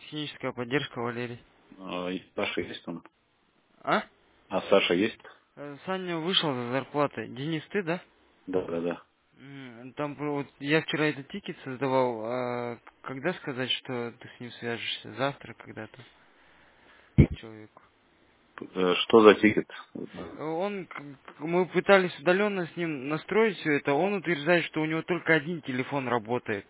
Техническая поддержка, Валерий. Саша есть там? А? А Саша есть? Саня вышел за зарплатой. Денис, ты, да? Да, да, да. Там вот я вчера этот тикет создавал. Когда сказать, что ты с ним свяжешься? Завтра когда-то человеку. Что за тикет? Мы пытались удаленно с ним настроить все это. Он утверждает, что у него только один телефон работает.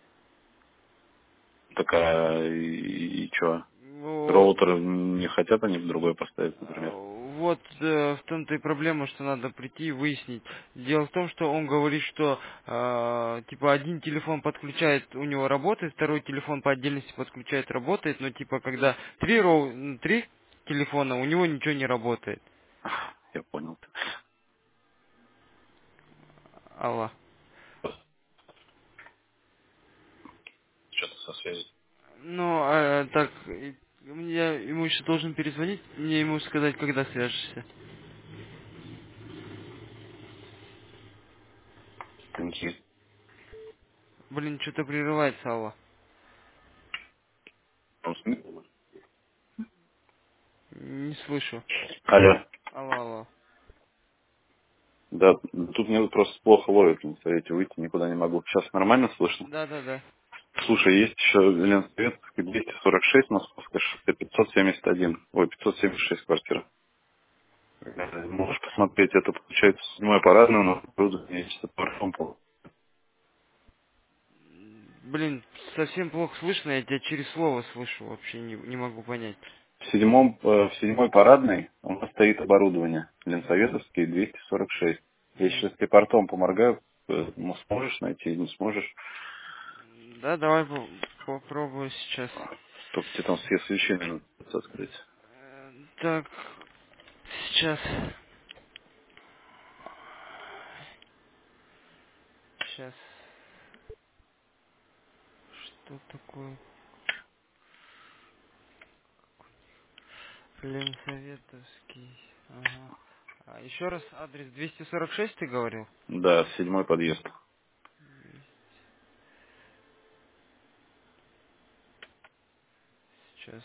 Такая и чё? Во- Роутер не хотят они в другой поставить, например? Вот в том-то и проблема, что надо прийти и выяснить. Дело в том, что он говорит, что типа один телефон подключает, у него работает, второй телефон по отдельности подключает, работает, но типа когда три телефона, у него ничего не работает. Я понял. Алло. Что-то со связью. Ну, так, я ему еще должен перезвонить, мне ему сказать, когда свяжешься. Коньки. Блин, что-то прерывается, алло. Не слышу. Алло. Алло, алло. Да, тут мне просто плохо ловит на совете, выйти никуда не могу. Сейчас нормально слышно? Да-да-да. Слушай, есть еще Ленсовет 246, Московская шоссе 571. Ой, 576 квартира. Можешь посмотреть, это получается седьмой парадный, но оборудование есть парфюм. Блин, совсем плохо слышно, я тебя через слово слышу, вообще не могу понять. В седьмой парадной у нас стоит оборудование. Мгм. Ленсоветовский 246. Я Мгм. сейчас тебе портом поморгаю, сможешь найти, не сможешь, Да, давай попробую сейчас. только тебе там все свечи надо открыть. Так, сейчас. Сейчас. Что такое? Ленсоветовский. Ага. Еще раз адрес 246 ты говорил? Да, седьмой подъезд. Сейчас.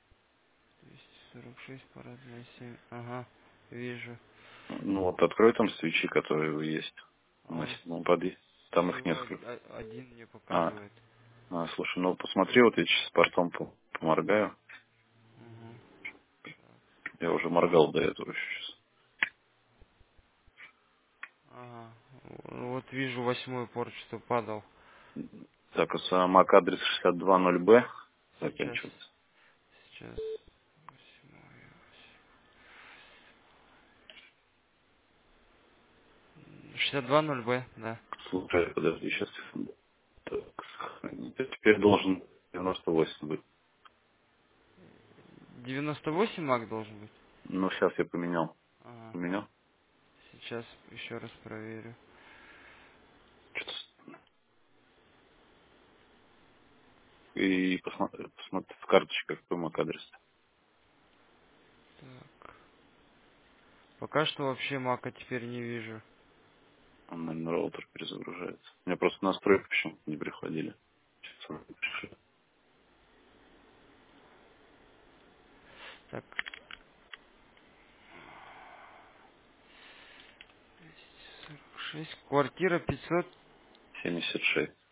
246, парадная 7. Ага, вижу. Ну вот открой там свечи, которые есть А на он седьмом подъезде. Там их всего несколько. один мне А, показывает. слушай, ну посмотри, вот я сейчас портом поморгаю. Угу. Я уже моргал до этого сейчас. Ага. Вот вижу восьмой порт, что падал. Так, MAC адрес 620Б Сейчас. заканчивается. Сейчас. Восьмой. 62.0Б, да. Слушай, подожди, сейчас. Так, сохранить. Теперь должен 98 быть. 98 маг должен быть. Ну, сейчас я поменял. Ага. Поменял. Сейчас еще раз проверю. И посмотри в карточке, какой MAC адрес. Так. Пока что вообще мака теперь не вижу. Он, наверное, роутер перезагружается. У меня просто настройки почему-то не приходили. Сейчас он напишу. Так. 46. Квартира 500. 76.